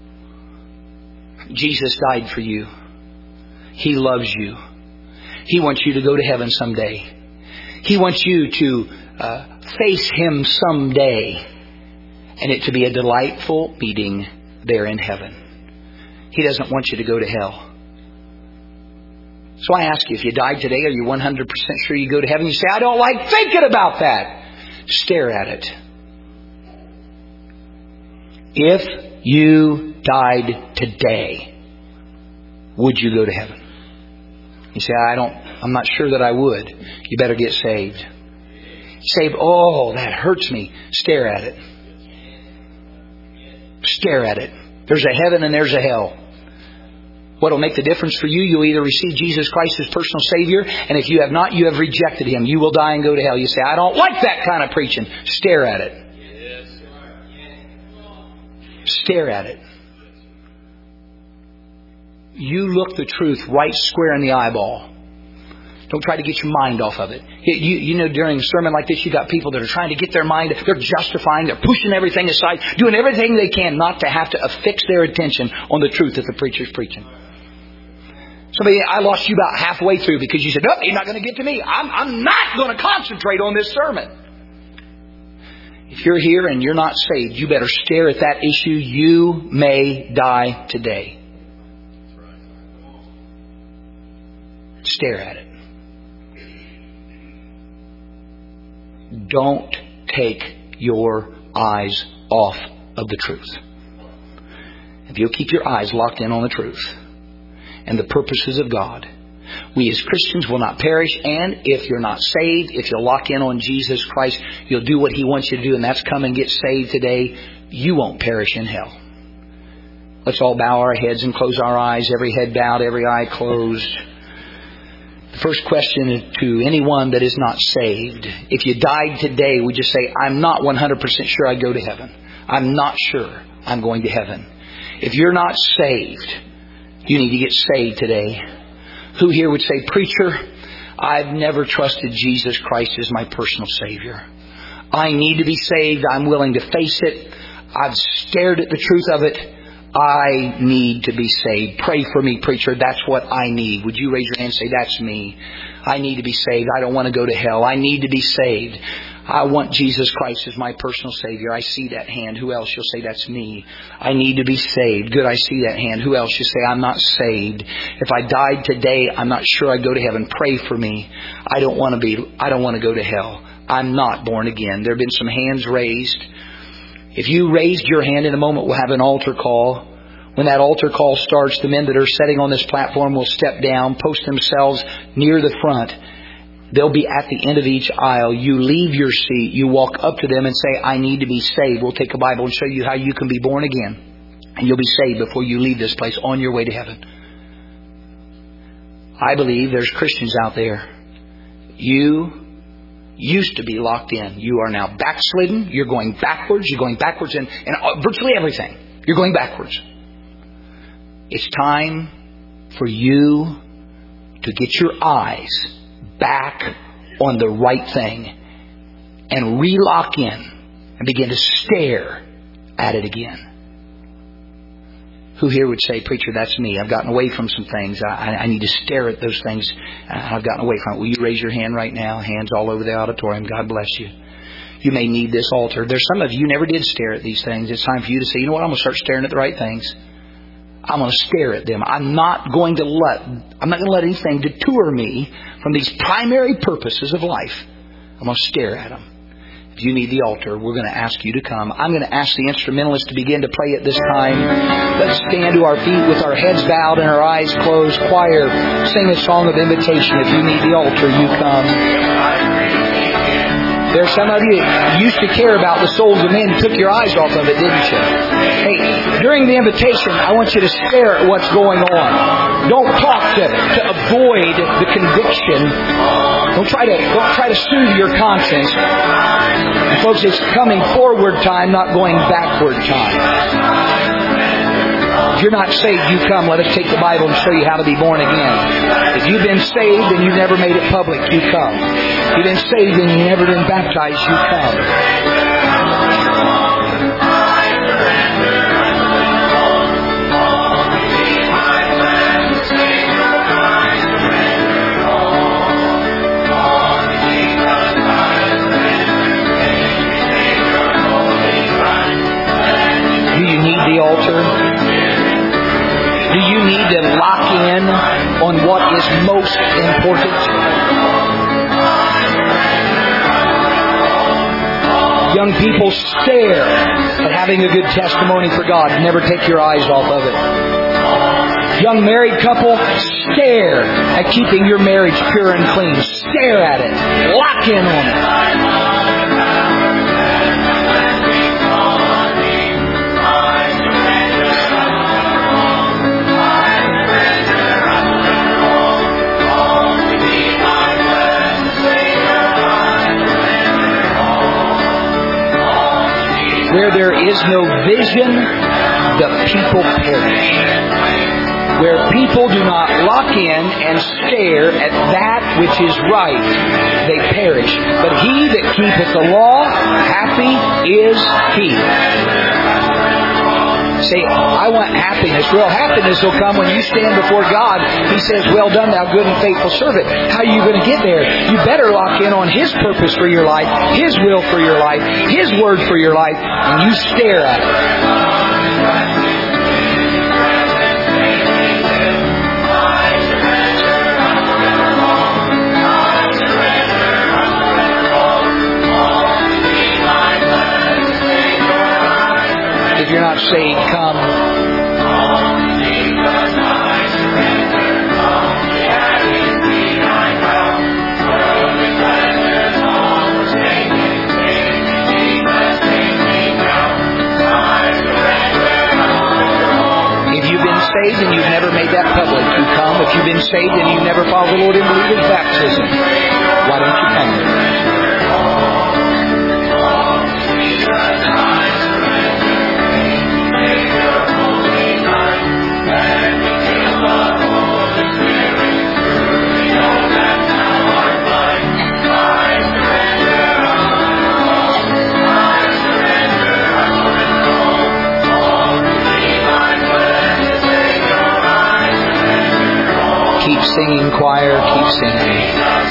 Jesus died for you. He loves you. He wants you to go to heaven someday. He wants you to uh, face Him someday, and it to be a delightful meeting there in heaven. He doesn't want you to go to hell. So I ask you, if you died today, are you one hundred percent sure you go to heaven? You say, I don't like thinking about that. Stare at it. If you died today, would you go to heaven? You say, I don't, I'm not sure that I would. You better get saved. Saved, oh, that hurts me. Stare at it. Stare at it. There's a heaven and there's a hell. What will make the difference for you? You'll either receive Jesus Christ as personal Savior, and if you have not, you have rejected Him. You will die and go to hell. You say, I don't like that kind of preaching. Stare at it. Stare at it. You look the truth right square in the eyeball. Don't try to get your mind off of it. You, you know, during a sermon like this, you got people that are trying to get their mind, they're justifying, they're pushing everything aside, doing everything they can not to have to affix their attention on the truth that the preacher's preaching. Somebody, I lost you about halfway through because you said, "No, he's not going to get to me. I'm, I'm not going to concentrate on this sermon." If you're here and you're not saved, you better stare at that issue. You may die today. Stare at it. Don't take your eyes off of the truth. If you'll keep your eyes locked in on the truth and the purposes of God, we as Christians will not perish. And if you're not saved, if you'll lock in on Jesus Christ, you'll do what He wants you to do, and that's come and get saved today. You won't perish in hell. Let's all bow our heads and close our eyes. Every head bowed, every eye closed. The first question is to anyone that is not saved. If you died today, we just say, "I'm not one hundred percent sure I go to heaven. I'm not sure I'm going to heaven." If you're not saved, you need to get saved today. Who here would say, "Preacher, I've never trusted Jesus Christ as my personal Savior. I need to be saved. I'm willing to face it. I've stared at the truth of it. I need to be saved. Pray for me, preacher. That's what I need." Would you raise your hand and say, "That's me. I need to be saved. I don't want to go to hell. I need to be saved. I want Jesus Christ as my personal Savior." I see that hand. Who else? You'll say, "That's me. I need to be saved." Good, I see that hand. Who else? You say, "I'm not saved. If I died today, I'm not sure I'd go to heaven. Pray for me. I don't want to be, I don't want to go to hell. I'm not born again." There have been some hands raised. If you raised your hand, in a moment we'll have an altar call. When that altar call starts, the men that are sitting on this platform will step down, post themselves near the front. They'll be at the end of each aisle. You leave your seat. You walk up to them and say, "I need to be saved." We'll take a Bible and show you how you can be born again. And you'll be saved before you leave this place on your way to heaven. I believe there's Christians out there. You used to be locked in. You are now backslidden. You're going backwards. You're going backwards in, in virtually everything. You're going backwards. It's time for you to get your eyes back on the right thing and re-lock in and begin to stare at it again. Who here would say, "Preacher, that's me. I've gotten away from some things. I, I need to stare at those things. I've gotten away from it." Will you raise your hand right now? Hands all over the auditorium. God bless you. You may need this altar. There's some of you who never did stare at these things. It's time for you to say, "You know what? I'm going to start staring at the right things. I'm going to stare at them. I'm not going to let, I'm not going to let anything detour me from these primary purposes of life. I'm going to stare at them." If you need the altar, we're going to ask you to come. I'm going to ask the instrumentalist to begin to play at this time. Let's stand to our feet with our heads bowed and our eyes closed. Choir, sing a song of invitation. If you need the altar, you come. There's some of you that used to care about the souls of men. You took your eyes off of it, didn't you? Hey, during the invitation, I want you to stare at what's going on. Don't talk to it to avoid the conviction. Don't try to don't try to soothe your conscience. And folks, it's coming forward time, not going backward time. If you're not saved, you come. Let us take the Bible and show you how to be born again. If you've been saved and you've never made it public, you come. If you've been saved and you've never been baptized, you come. Do you need the altar? Do you need to lock in on what is most important? Young people, stare at having a good testimony for God. Never take your eyes off of it. Young married couple, stare at keeping your marriage pure and clean. Stare at it. Lock in on it. Where there is no vision, the people perish. Where people do not lock in and stare at that which is right, they perish. But he that keepeth the law, happy is he. Say, I want happiness. Well, happiness will come when you stand before God. He says, well done, thou good and faithful servant. How are you going to get there? You better lock in on His purpose for your life, His will for your life, His word for your life, and you stare at it. If you're not saved, come. If you've been saved and you've never made that public, you come. If you've been saved and you've never followed the Lord in belief in baptism, why don't you come? Keep singing, choir, keep singing.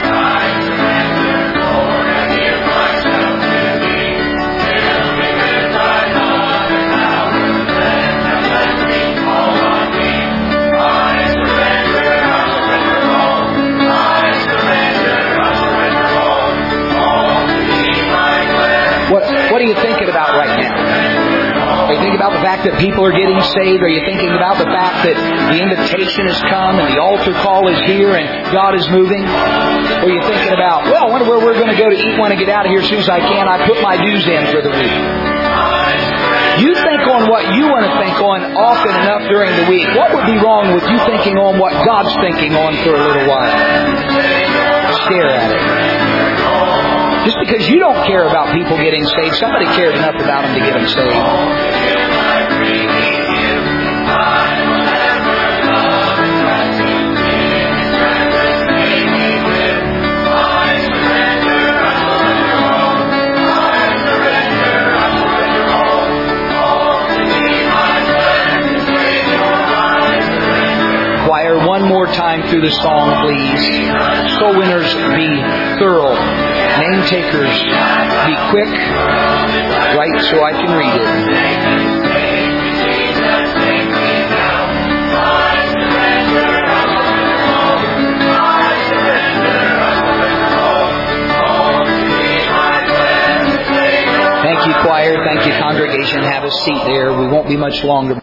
What, what are you thinking about right now? Are you thinking about the fact that people are getting saved? Are you thinking about the fact that the invitation has come and the altar call is here and God is moving? Or are you thinking about, well, I wonder where we're going to go to eat when I get out of here as soon as I can. I put my dues in for the week. You think on what you want to think on often enough during the week. What would be wrong with you thinking on what God's thinking on for a little while? Stare at it. Just because you don't care about people getting saved, somebody cares enough about them to get them saved. Choir, one more time through the song, please. Soul winners, be thorough. Name takers, be quick. Right, so I can read it. Thank you, choir. Thank you, congregation. Have a seat there. We won't be much longer.